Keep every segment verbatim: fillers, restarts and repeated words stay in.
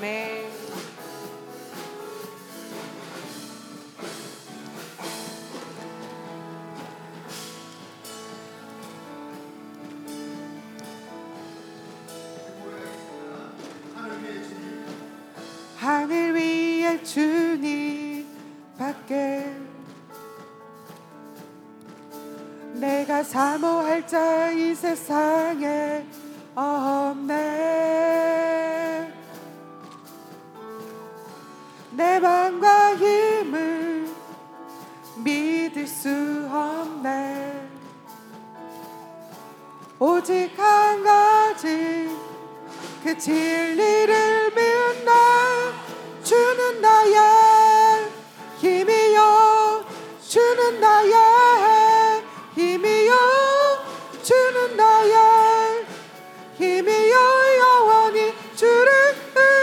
아멘. 하늘 위에 주님 밖에 내가 사모할 자 이 세상에 없네. 내 맘과 힘을 믿을 수 없네. 오직 한 가지 그 진리를 믿나. 주는 나의 힘이요, 주는 나의 힘이요, 주는 나의 힘이요. 영원히 주를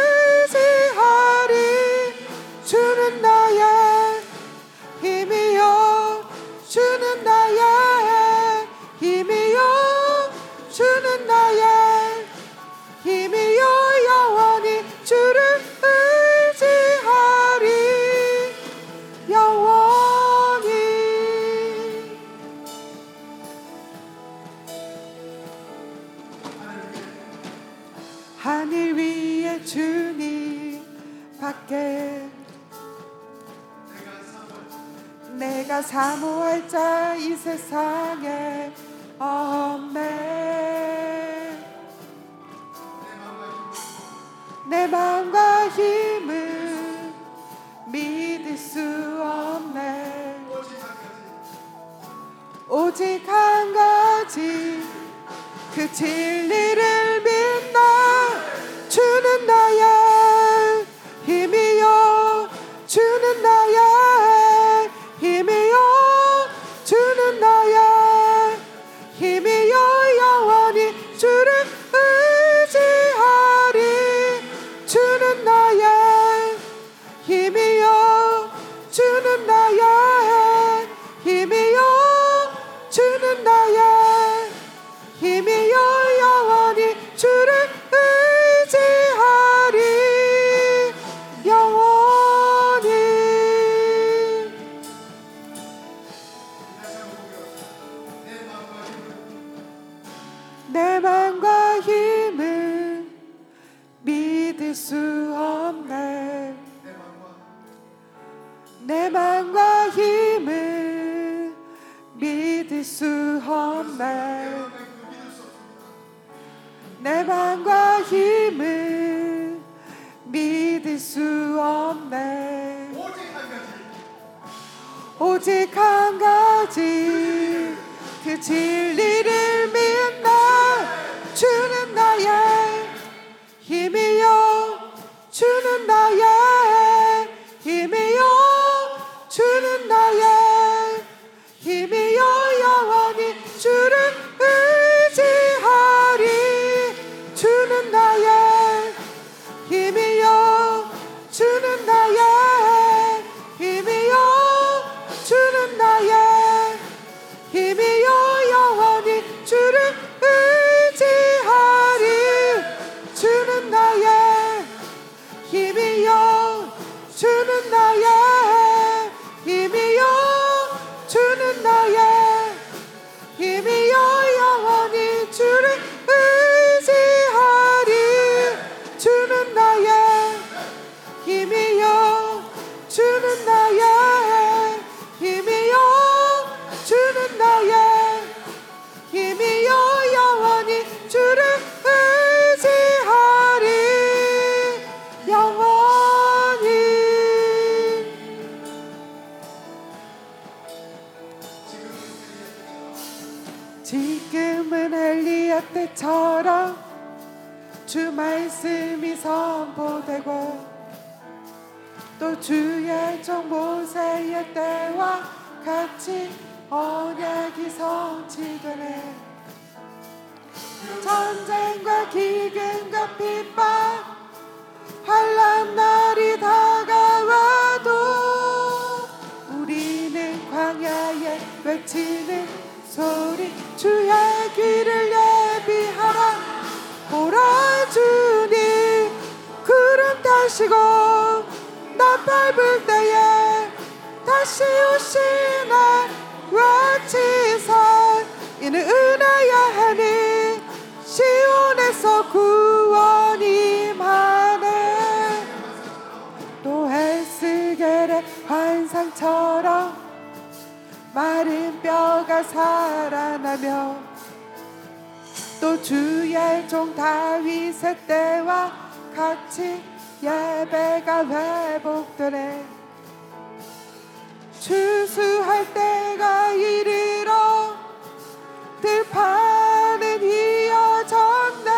의지하리. 주는 나의 힘이요, 주는 나의 힘이요, 주는 나의 힘이요. 영원히 주를 의지하리. 영원히. 하늘 위에 주님 밖에 내가 사모할 자 이 세상에 없네. 내 마음과 힘을 믿을 수 없네. 오직 한 가지 그 진리를 믿나. 주는 나의 힘이요, 주는 나의 힘이요, 주는 나의 힘이요. 영원히 주를 의지하리. 주는 나의 힘이요, 주는 나의 힘이요, 주는 나의 힘이요. 영원히 주를 의지하리. 영원히. 내 맘과 힘을 믿을 수 없네. 내 맘과 힘을 믿을 수 없네. 내 맘과 힘을 믿을 수 없네. 오직 한 가지 그 진리를 믿나. 주는 나의 힘이요, 주는 나의 힘이요, 주는 나의 힘이요. 영원히 주를 의지하리. 주는 나의 힘이요, 주는 나의 힘이요, 주는 나의 힘이요. 영원히 주를 의지하리. 주는 나의 힘이요, 주는 나의 힘이요, 주는 나의 힘이요. 영원히 주를 의지하리. 주는 나의 힘이요, 주는 나의 힘이요, 주는 나의 힘이요. 영원히 주를 의지하리. 영원히. 지금은 엘리야 때처럼 주 말씀이 선포되고 또 주의 종 모세의 때와 같이 언약이 성취되네. 전쟁과 기근과 핍박 환난 날이 다가와도 우리는 광야에 외치는 소리 주의 길을 예비하라. 보라 주님 구름 다 다시고 나 밟을 때에 다시 오시나 외치사 이는 은혜야 하니 시온에서 구원이 많네. 또 에스겔의 환상처럼 마른 뼈가 살아나며 또 주의 종 다윗의 때와 같이 예배가 회복되네. 추수할 때가 이르러 들판은 이어졌네.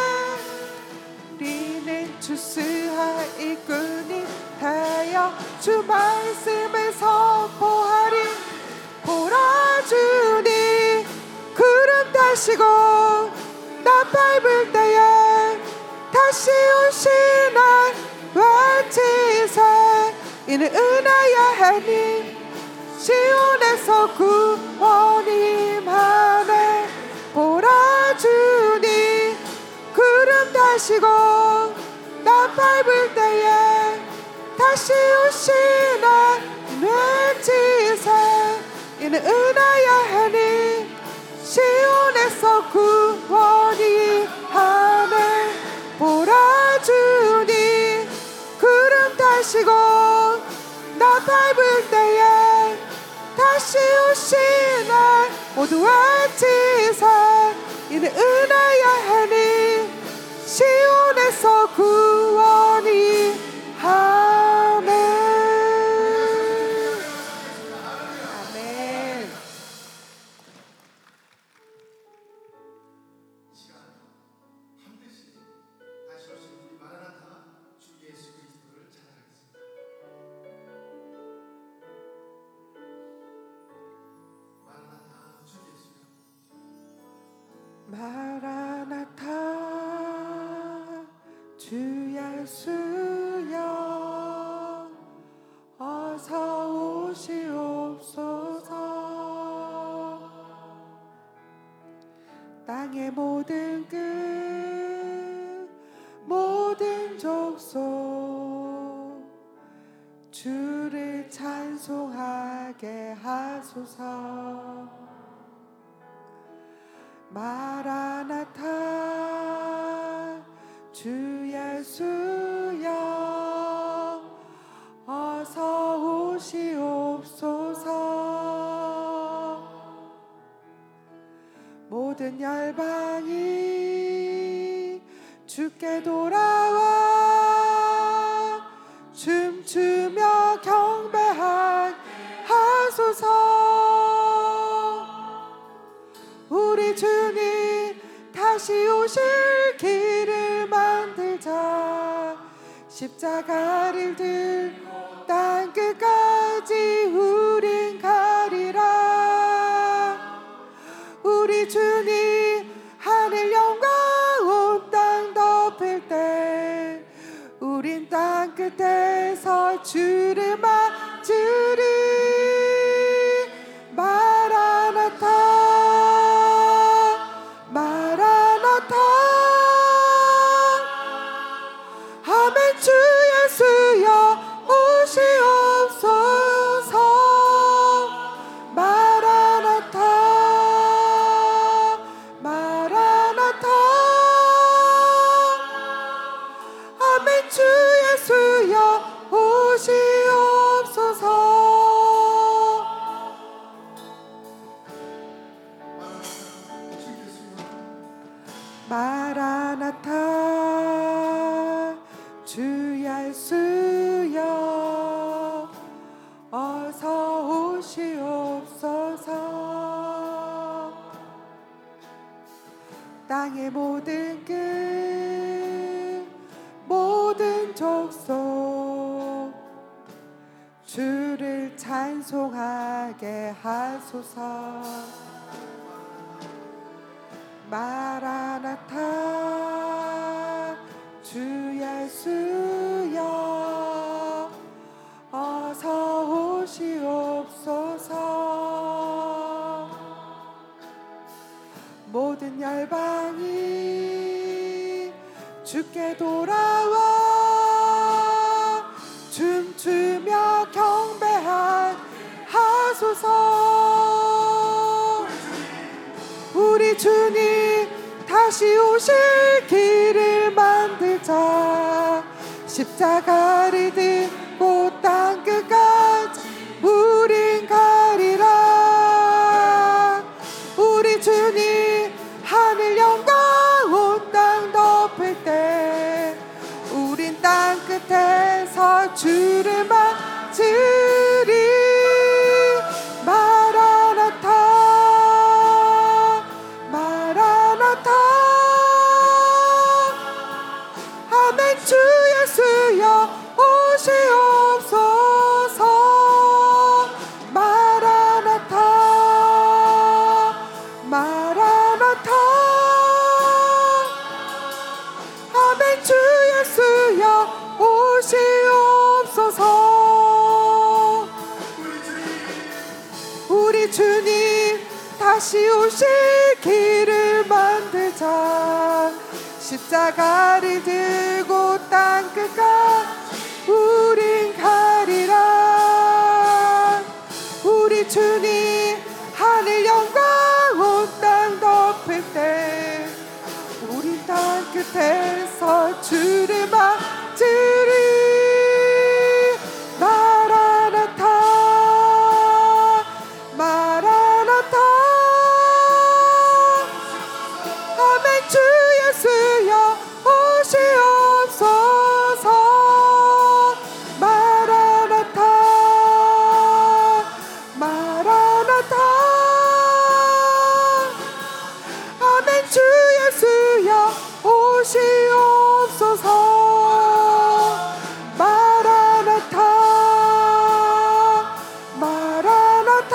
우리는 추수할 일꾼이 되어 주 말씀을 선포하리. 보라 주니 구름 다시고 나 밟을 때에 다시 오시나 외치세 이는 은혜야 하니 시온에서 구원이 많네. 보라 주니 구름 다시고 나 밟을 때에 다시 오시나 외치세 이는 은혜야 하니 시온에서 구원이 하네. 보라 주니 구름 다시고 나 밟을 때에 다시 오시나 모두 외치사 이는 은혜야 하니 시온에서 구원이 하네. 아멘. 마라나타 주 예수여 어서 오시옵소서. 땅의 모든 끝 모든 족속 주를 찬송하게 하소서. 마라나타 주 예수여 어서 오시옵소서. 모든 열방이 주께 돌아와 춤추며 경배하게 하소서. 우리 주님 다시 오실 길을 만들자. 십자가를 들고 땅끝까지 우린 가리라. 우리 주님 하늘 영광 온 땅 덮을 때 우린 땅끝에서 주를 맞으리. 마라나타 아멘. 주 예수여 오시옵소서. 마라나타 마라나타 아멘. 주 예수여 오시옵소서. 마라나타 주 예수여 어서 오시옵소서. 땅의 모든 끝 모든 족속 주를 찬송하게 하소서. 마라나타 주 예수여 어서 오시옵소서. 모든 열방이 주께 돌아와 오시옵소서. 우리 주님 다시 오실 길을 만들자. 십자가를 들고 땅끝까지 우린 가리라. 우리 주님 하늘 영광 온 땅 덮을 때 우린 땅끝에서 주를 맞으리. 마라나타 마라나타. 아멘. 주 예수여 오시옵소서. 마라나타 마라나타. 아멘. 주 예수여 오시옵소서. 우리 주님 다시 오실 길을 만들자. 십자가를 들고 땅끝까지 우린 가리라. 우리 주님 하늘 영광 온 땅 덮을 때 우린 땅끝에서 주를 맞으리. 마라나타 마라나타. 아멘. 주 예수여 오시옵소서. 마라나타 마라나타. 아멘. 주 예수여 오시옵소서. 마라나타 마라나타.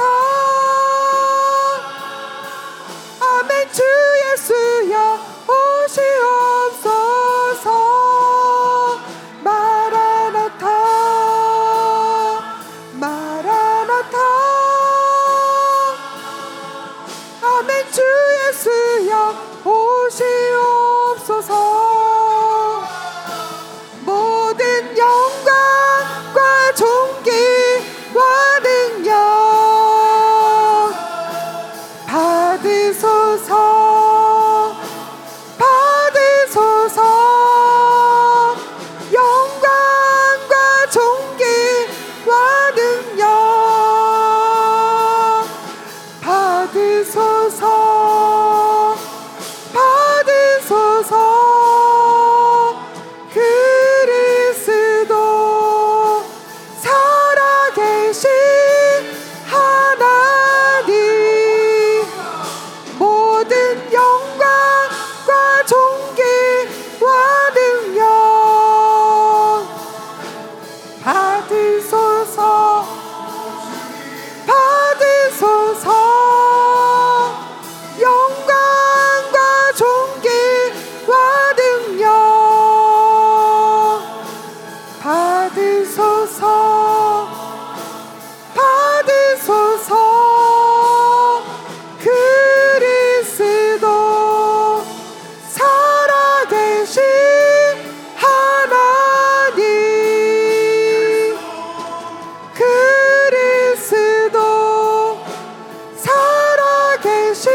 아멘. 주 예수여 오시옵소서. 마라나타 마라나타. 아멘. 주 예수여 오시옵소서. 모든 영광과 존귀와 능력 받으소서. 받으소서. 영광과 존귀와 능력 받으소서. 받으소서. 그리스도 살아계신 하나님. 모든 영광과 존귀와 능력 받으소서. 받으소서. 영광과 존귀와 능력 받으소서. 받으소서. 그리스도 살아계신 하나님. 그리스도 살아계신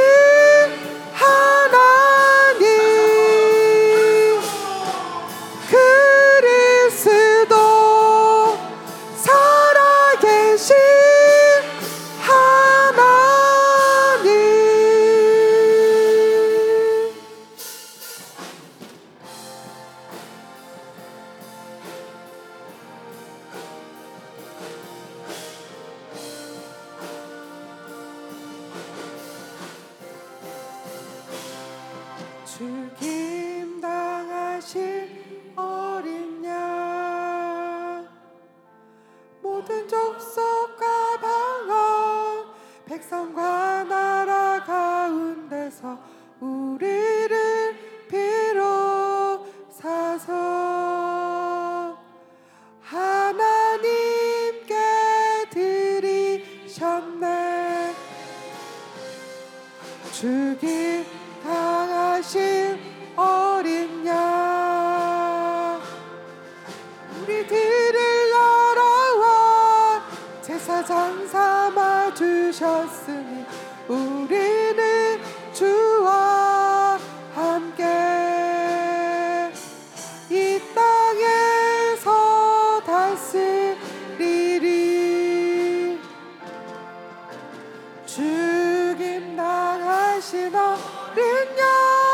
하나님. 그리스도 살아계신 하나님. 죽임 당하신 어린 양. 모든 족속과 방언 백성과 나라 가운데서 우리를 비롯사서 하나님께 드리셨네. 죽임 당하신 어린 양. 우리들을 날아와 제사장 삼아 주 주셨으니 우리는 주와 함께 이 땅에서 다스리리. 죽임 당하신 어린 양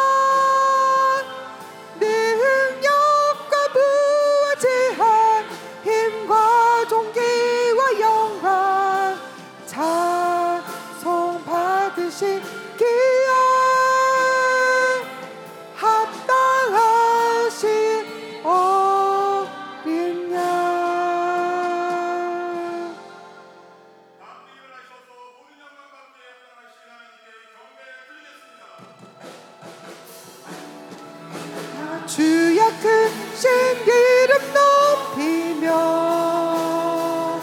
능력과 무한한 힘과 존귀와 영광 찬송 받으시기에 합당하신 어린 양. 주의 크신 이름 높이며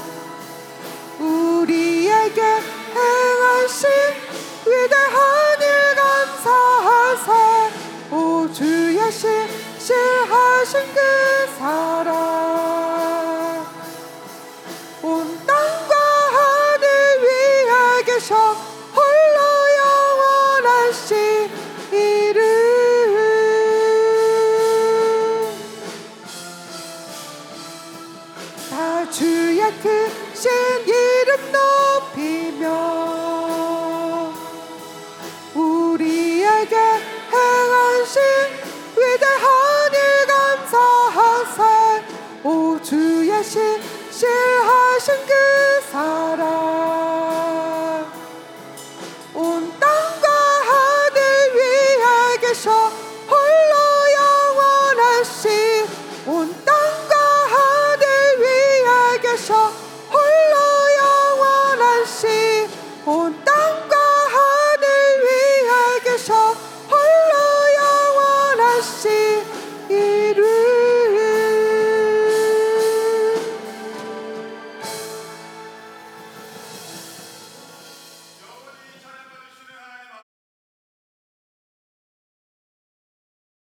우리에게 행하신 위대한 일 감사하세. 오 주의 신실하신 그